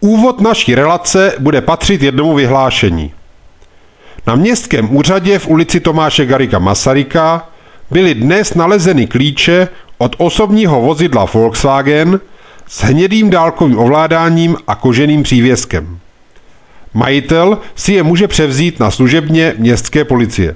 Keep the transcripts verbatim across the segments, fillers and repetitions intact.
Úvod naší relace bude patřit jednomu vyhlášení. Na městském úřadě v ulici Tomáše Garrigua Masaryka byly dnes nalezeny klíče od osobního vozidla Volkswagen s hnědým dálkovým ovládáním a koženým přívěskem. Majitel si je může převzít na služebně městské policie.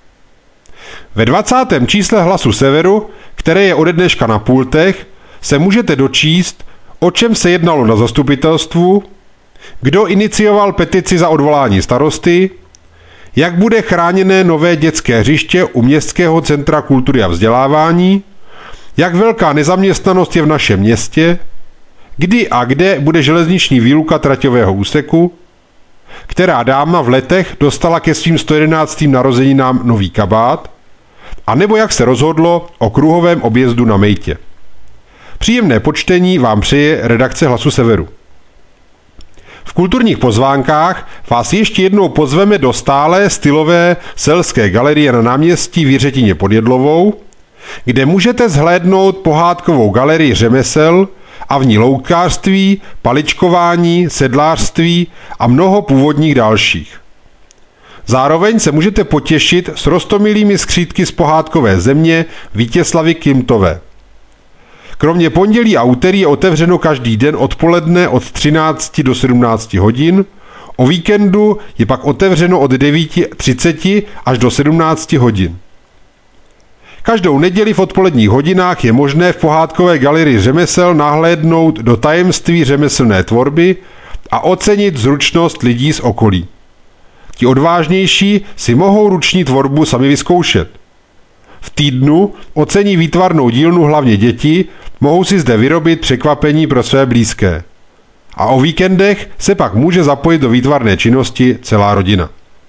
Ve dvacátém čísle Hlasu Severu, které je ode dneška na pultech, se můžete dočíst, o čem se jednalo na zastupitelstvu, kdo inicioval petici za odvolání starosty, jak bude chráněné nové dětské hřiště u Městského centra kultury a vzdělávání, jak velká nezaměstnanost je v našem městě, kdy a kde bude železniční výluka traťového úseku, která dáma v Letech dostala ke svým sto jedenáctým narozeninám nový kabát, a nebo jak se rozhodlo o kruhovém objezdu na Mejtě. Příjemné počtení vám přeje redakce Hlasu Severu. V kulturních pozvánkách vás ještě jednou pozveme do stálé stylové selské galerie na náměstí v Jiřetíně pod Jedlovou, kde můžete zhlédnout pohádkovou galerii řemesel a v ní loukářství, paličkování, sedlářství a mnoho původních dalších. Zároveň se můžete potěšit s roztomilými skřítky z pohádkové země Vítězslavy Klimtové. Kromě pondělí a úterý je otevřeno každý den odpoledne od třinácti do sedmnácti hodin, o víkendu je pak otevřeno od devíti třicet až do sedmnácti hodin. Každou neděli v odpoledních hodinách je možné v pohádkové galerii řemesel nahlédnout do tajemství řemeslné tvorby a ocenit zručnost lidí z okolí. Ti odvážnější si mohou ruční tvorbu sami vyzkoušet. V týdnu ocení výtvarnou dílnu hlavně děti, mohou si zde vyrobit překvapení pro své blízké. A o víkendech se pak může zapojit do výtvarné činnosti celá rodina.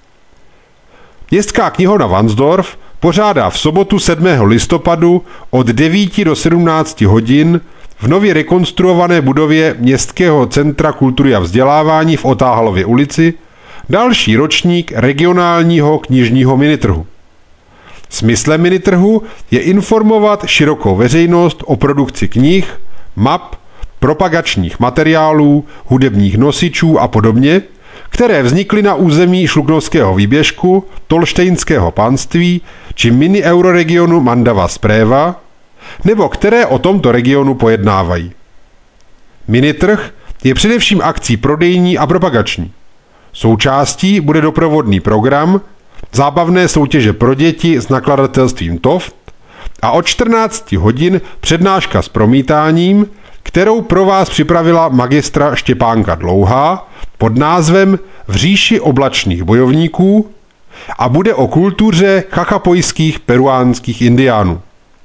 Městská knihovna Varnsdorf pořádá v sobotu sedmého listopadu od devíti do sedmnácti hodin v nově rekonstruované budově Městského centra kultury a vzdělávání v Otáhalově ulici další ročník regionálního knižního minitrhu. Smyslem minitrhu je informovat širokou veřejnost o produkci knih, map, propagačních materiálů, hudebních nosičů a podobně, které vznikly na území Šluknovského výběžku, Tolštejnského panství či mini euroregionu Mandava Spreva, nebo které o tomto regionu pojednávají. Minitrh je především akcí prodejní a propagační. Součástí bude doprovodný program, zábavné soutěže pro děti s nakladatelstvím Toft a od čtrnácti hodin přednáška s promítáním, kterou pro vás připravila magistra Štěpánka Dlouhá pod názvem V říši oblačných bojovníků a bude o kultuře chachapojských peruánských indiánů.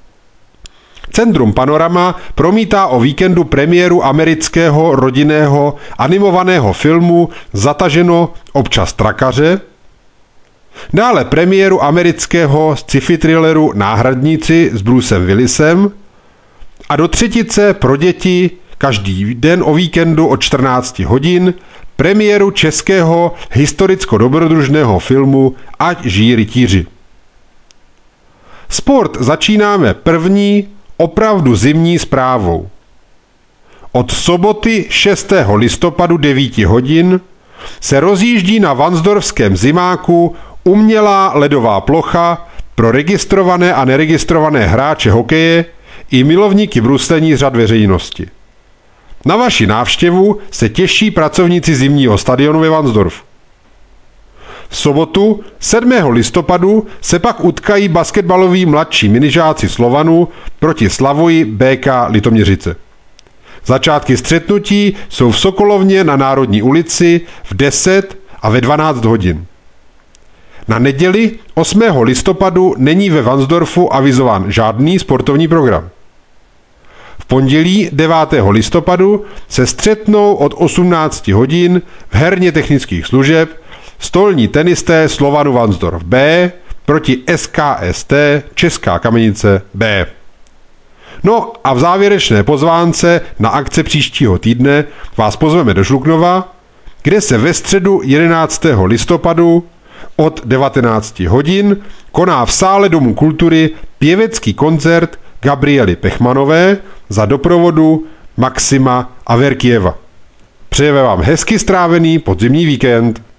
Centrum Panorama promítá o víkendu premiéru amerického rodinného animovaného filmu Zataženo občas trakaře, dále premiéru amerického sci-fi thrilleru Náhradníci s Brucem Willisem a do třetice pro děti každý den o víkendu od čtrnácti hodin premiéru českého historicko-dobrodružného filmu Ať žijí rytíři. Sport začínáme první, opravdu zimní zprávou. Od soboty šestého listopadu devět hodin se rozjíždí na Varnsdorfském zimáku umělá ledová plocha pro registrované a neregistrované hráče hokeje i milovníky bruslení z řad veřejnosti. Na vaši návštěvu se těší pracovníci zimního stadionu ve Varnsdorfu. V sobotu sedmého listopadu se pak utkají basketbaloví mladší minižáci Slovanu proti Slavoji bé ká Litoměřice. Začátky střetnutí jsou v Sokolovně na Národní ulici v deset a ve dvanáct hodin. Na neděli osmého listopadu není ve Varnsdorfu avizován žádný sportovní program. V pondělí devátého listopadu se střetnou od osmnácti hodin v herně technických služeb stolní tenisté Slovanu Varnsdorf B proti es ká es té Česká Kamenice B. No a v závěrečné pozvánce na akce příštího týdne vás pozveme do Šluknova, kde se ve středu jedenáctého listopadu od devatenácti hodin koná v sále Domu kultury pěvecký koncert Gabriely Pechmanové za doprovodu Maxima Averkieva. Přejeme vám hezky strávený podzimní víkend.